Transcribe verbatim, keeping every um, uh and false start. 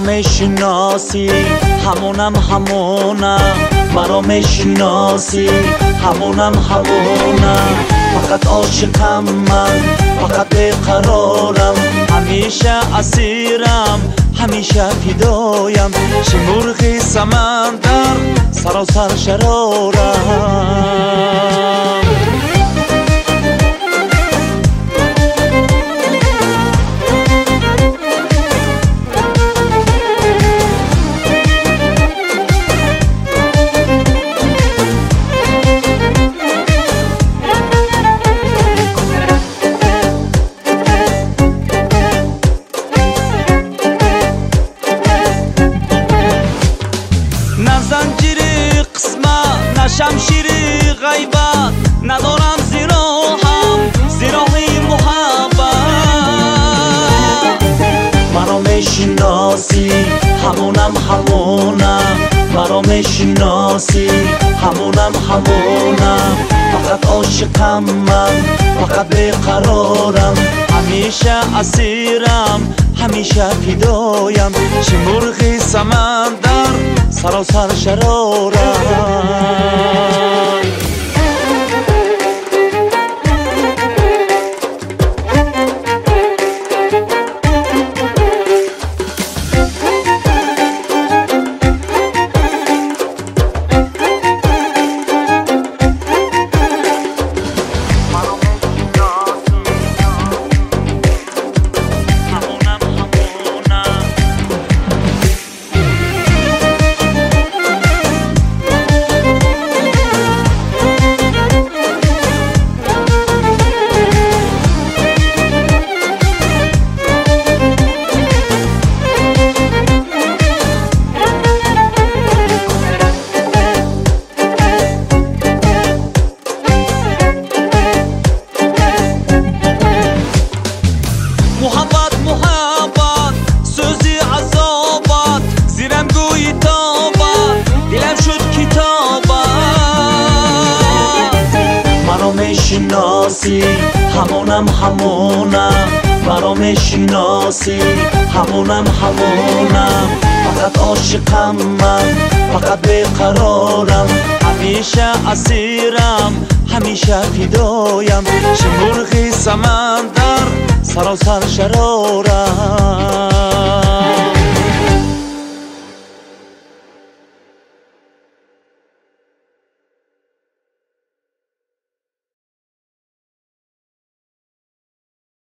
میشناسی همونم همونم مرا میشناسی همونم همونم فقط عاشقم من فقط بیقرارم همیشه اسیرم همیشه فدایم چه مرغ سمندر سراسر شرارم نه زنجیری قسمت نه شمشیری غیبت ندارم زیرا هم زیراهی محبت مرا میشناسی همونم همونم مرا میشناسی همونم همونم فقط عاشقم من فقط بیقرارم همیشه اسیرم همیشه فدایم چه مرغ سمندر سراسر شرارم محبت محبت سوزی عذابت زیرم گوی تابت دلم شد کتابت مرا میشناسی همونم همونم مرا میشناسی همونم همونم فقط عاشقم من فقط بیقرارم همیشه اسیرم همیشه فدایم چه مرغ سمندر سراسر شرارم